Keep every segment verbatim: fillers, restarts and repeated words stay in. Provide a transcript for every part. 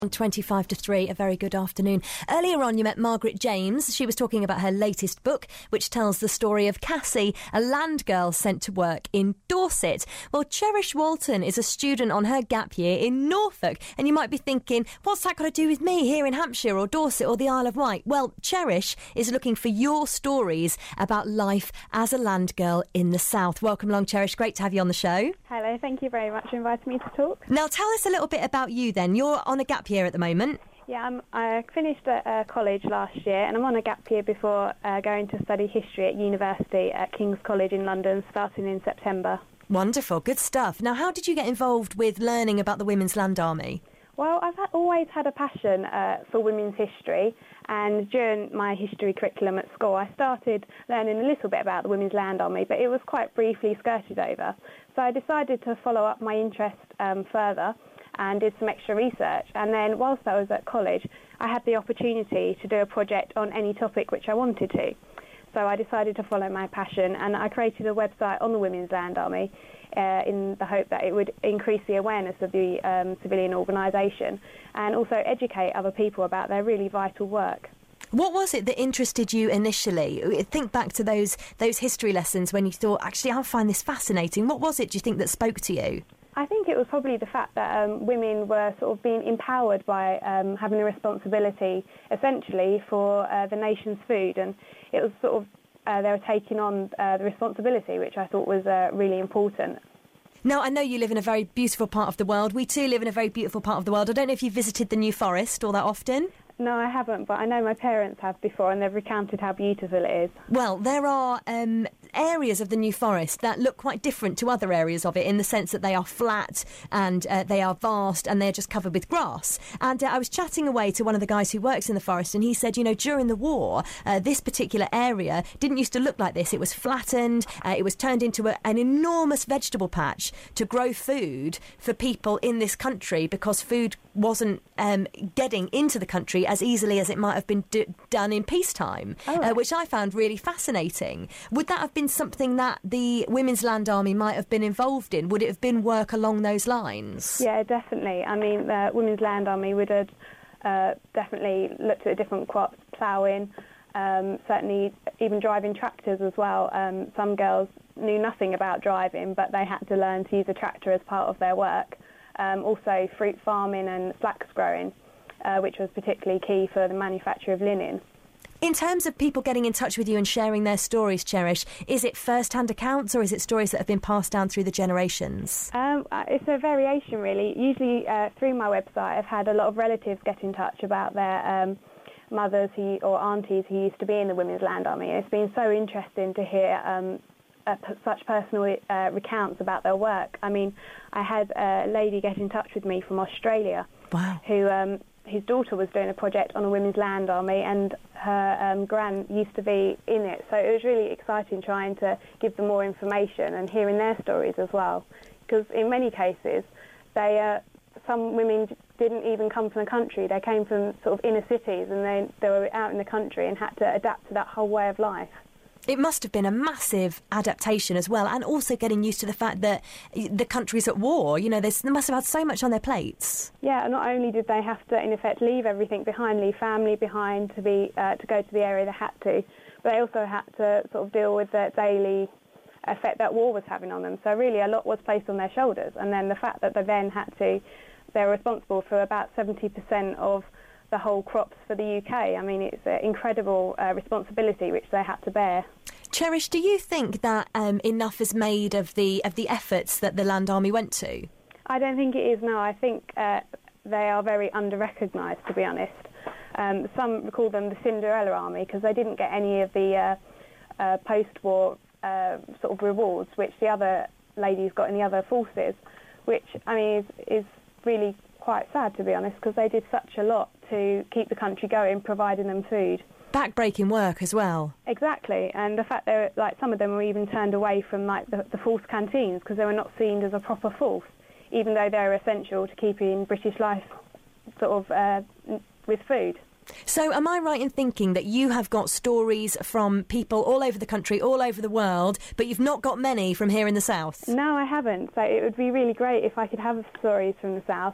twenty-five to three, a very good afternoon. Earlier on, you met Margaret James. She was talking about her latest book, which tells the story of Cassie, a land girl sent to work in Dorset. Well, Cherish Walton is a student on her gap year in Norfolk, and you might be thinking, what's that got to do with me here in Hampshire or Dorset or the Isle of Wight? Well, Cherish is looking for your stories about life as a land girl in the South. Welcome along, Cherish. Great to have you on the show. Hello, thank you very much for inviting me to talk. Now, tell us a little bit about you then. You're on a gap year at the moment. Yeah, I'm, I finished at uh, college last year, and I'm on a gap year before uh, going to study history at university at King's College in London, starting in September. Wonderful, good stuff. Now, how did you get involved with learning about the Women's Land Army? Well, I've ha- always had a passion uh, for women's history, and during my history curriculum at school, I started learning a little bit about the Women's Land Army, but it was quite briefly skirted over. So I decided to follow up my interest um, further and did some extra research. And then whilst I was at college, I had the opportunity to do a project on any topic which I wanted to. So I decided to follow my passion, and I created a website on the Women's Land Army uh, in the hope that it would increase the awareness of the um, civilian organisation and also educate other people about their really vital work. What was it that interested you initially? Think back to those those history lessons when you thought, actually, I find this fascinating. What was it, do you think, that spoke to you? I think it was probably the fact that um, women were sort of being empowered by um, having a responsibility, essentially, for uh, the nation's food, and it was sort of uh, they were taking on uh, the responsibility, which I thought was uh, really important. Now, I know you live in a very beautiful part of the world. We too live in a very beautiful part of the world. I don't know if you've visited the New Forest all that often. No, I haven't, but I know my parents have before, and they've recounted how beautiful it is. Well, there are um, areas of the New Forest that look quite different to other areas of it in the sense that they are flat and uh, they are vast and they're just covered with grass. And uh, I was chatting away to one of the guys who works in the forest, and he said, you know, during the war, uh, this particular area didn't used to look like this. It was flattened, uh, it was turned into a, an enormous vegetable patch to grow food for people in this country because food wasn't um, getting into the country as easily as it might have been d- done in peacetime, oh. uh, which I found really fascinating. Would that have been something that the Women's Land Army might have been involved in? Would it have been work along those lines? Yeah, definitely. I mean, the Women's Land Army would have uh, definitely looked at different crops, ploughing, um, certainly even driving tractors as well. Um, some girls knew nothing about driving, but they had to learn to use a tractor as part of their work. Um, also fruit farming and flax growing, uh, which was particularly key for the manufacture of linen. In terms of people getting in touch with you and sharing their stories, Cherish, is it first-hand accounts or is it stories that have been passed down through the generations? Um, it's a variation, really. Usually uh, through my website, I've had a lot of relatives get in touch about their um, mothers who, or aunties who used to be in the Women's Land Army. It's been so interesting to hear um, Uh, p- such personal uh, recounts about their work. I mean, I had a lady get in touch with me from Australia. Wow. Who um, his daughter was doing a project on the Women's Land Army, and her um, gran used to be in it. So it was really exciting trying to give them more information and hearing their stories as well. Because in many cases, they uh, some women didn't even come from the country. They came from sort of inner cities, and they they were out in the country and had to adapt to that whole way of life. It must have been a massive adaptation as well, and also getting used to the fact that the country's at war. You know, they must have had so much on their plates. Yeah, not only did they have to, in effect, leave everything behind, leave family behind to be uh, to go to the area they had to, but they also had to sort of deal with the daily effect that war was having on them. So really, a lot was placed on their shoulders, and then the fact that they then had to, they're responsible for about seventy percent of the whole crops for the U K. I mean, it's an incredible uh, responsibility which they had to bear. Cherish, do you think that um, enough is made of the of the efforts that the Land Army went to? I don't think it is, no. I think uh, they are very under-recognised, to be honest. Um, some call them the Cinderella Army because they didn't get any of the uh, uh, post-war uh, sort of rewards which the other ladies got in the other forces, which, I mean, is, is really quite sad, to be honest, because they did such a lot to keep the country going, providing them food. Back-breaking work as well. Exactly, and the fact that like some of them were even turned away from like the, the force canteens because they were not seen as a proper force, even though they were essential to keeping British life sort of uh, with food. So am I right in thinking that you have got stories from people all over the country, all over the world, but you've not got many from here in the South? No, I haven't. So it would be really great if I could have stories from the South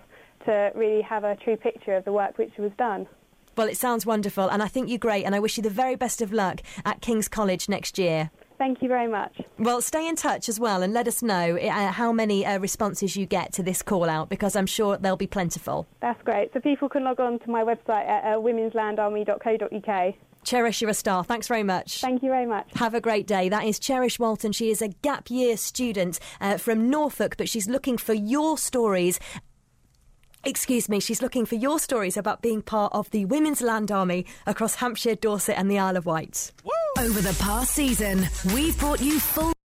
to really have a true picture of the work which was done. Well, it sounds wonderful, and I think you're great, and I wish you the very best of luck at King's College next year. Thank you very much. Well, stay in touch as well and let us know uh, how many uh, responses you get to this call out, because I'm sure they'll be plentiful. That's great. So people can log on to my website at uh, womens land army dot co dot uk. Cherish, you're a star. Thanks very much. Thank you very much. Have a great day. That is Cherish Walton. She is a gap year student uh, from Norfolk, but she's looking for your stories. Excuse me, she's looking for your stories about being part of the Women's Land Army across Hampshire, Dorset and the Isle of Wight. Woo! Over the past season, we've brought you full